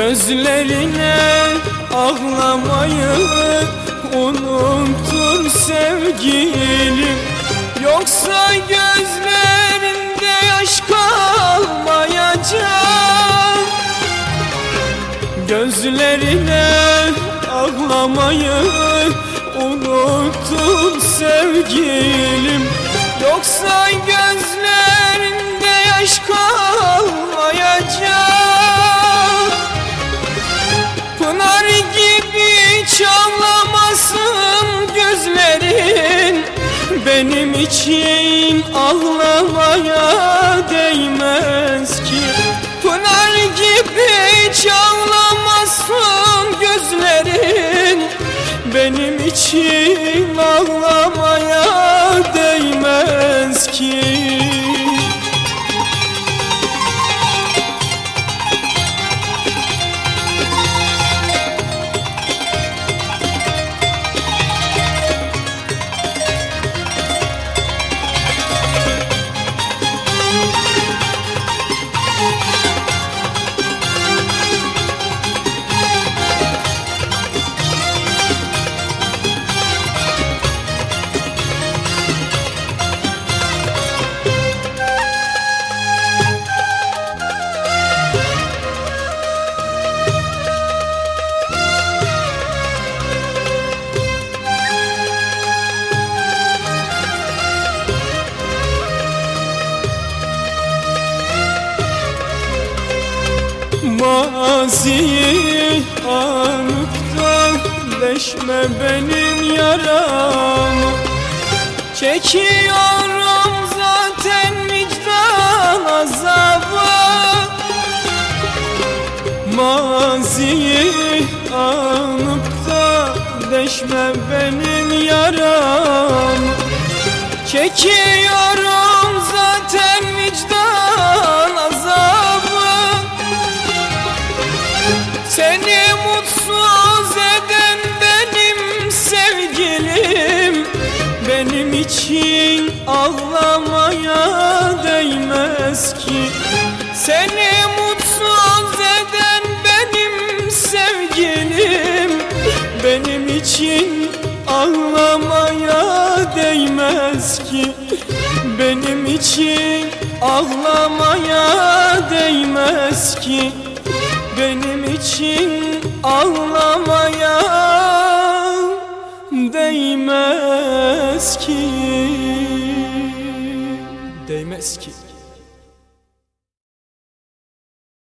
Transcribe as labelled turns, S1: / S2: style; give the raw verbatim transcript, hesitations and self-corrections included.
S1: Gözlerine ağlamayı unutur sevgilim, yoksa gözlerinde yaş kalmayacak. Gözlerine ağlamayı unutur sevgilim, yoksa gözlerinde yaş kalmayacak. Pınar gibi çağlamasın gözlerin, benim için ağlamaya değmez ki. Pınar gibi çağlamasın gözlerin, benim için ağlamaya değmez ki. Maziyi anıp da deşme benim yaramı. Çekiyorum zaten vicdan azabı. Maziyi anıp da deşme benim yaramı. Çekiyorum zaten vicdan azabı. Seni mutsuz eden benim sevgilim, benim için ağlamaya değmez ki. Seni mutsuz eden benim sevgilim, benim için ağlamaya değmez ki. Benim için ağlamaya değmez ki. Benim için ağlamaya değmez ki. Değmez ki.